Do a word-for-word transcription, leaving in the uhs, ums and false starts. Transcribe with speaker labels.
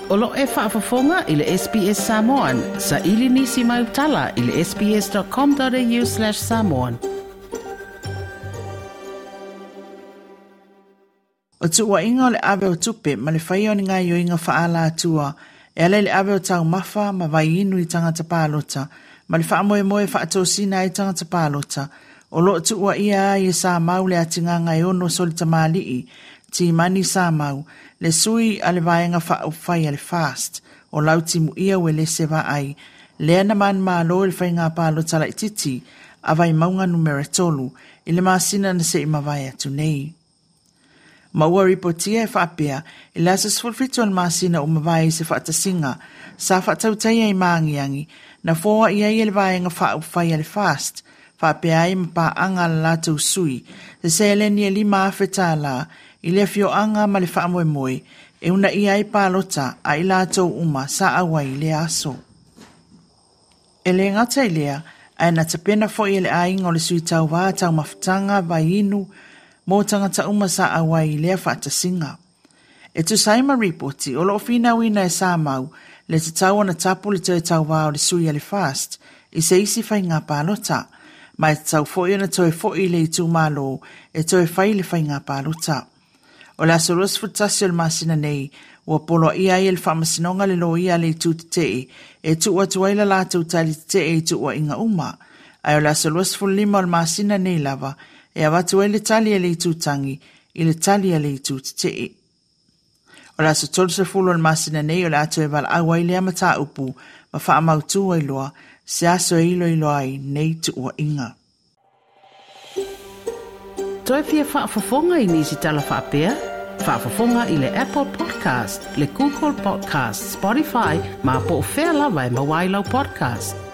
Speaker 1: Olo e whaafafonga i le S B S Samoan. Sa ili nisi mai utala i le sbs.com.au slash Samoan.
Speaker 2: O tu wa inga o le awe o tupe, ma le whai o ni ngai o inga whaala atua, e ale le awe o tau mafa, ma vai inu i tangata pālota, ma le wha moe moe wha ato sina i tangata pālota, o lo tu wa ia i sa mau le atinga ngai ono solita malii, ti mani sa mau, le sui ale vaenga wha ufai ale fast, o lauti mu ia we le se va ai, le ana man ma lo il whai ngā pālota la ititi, a vai maunga numera tolu, i le masina na se ima vai atu nei. Maua ripotia e whaapea, i le asa sfulfitu al masina o mawai se whaatasinga, sa whaatautaia i maangiangi, na fōa ia i le vaenga wha ufai ale fast, whaapea i mpa anga la lātou sui, se se eleni e lima awheta la, i le fio anga ma le wha moe moe, e una ia i pālota a i lātou uma sa awai le aso. E le ngata i lea, a na tapena fo i le ainga o le sui tau wā tau mawhtanga vai inu, mō tangata uma sa awai lea whaatasinga. E tu saima ripoti, o lo fina wina e sa mau, le te tau ana tapu le te tau wā o le sui ale fast, i se isi whai ngā pālota, mai te tau fo i ana toe fo i le i tū malo, e toe whai le whai ngā pālota. O le asoros futasi o le masina nei, ua polo ia i le whamasinonga le lo ia le i tū te tei, e tu ua tuaila lātou tali te tei i tu ua inga uma, ai o le asoros fulima o le masina nei lava, e awatu e le tali e le i tūtangi, i le tali e le i tūtitei. O la so tolu se fulo le masina nei o le ato e wala awa i le amata upu, ma wha amautu ai loa, se aso e ilo ilo ai nei tu ua inga.
Speaker 1: Toi fia whaafafonga i nisi tala whaapea? Whaafafonga i le Apple Podcast, le Google Podcast, Spotify, ma po o whea lawa e mawailau podcast.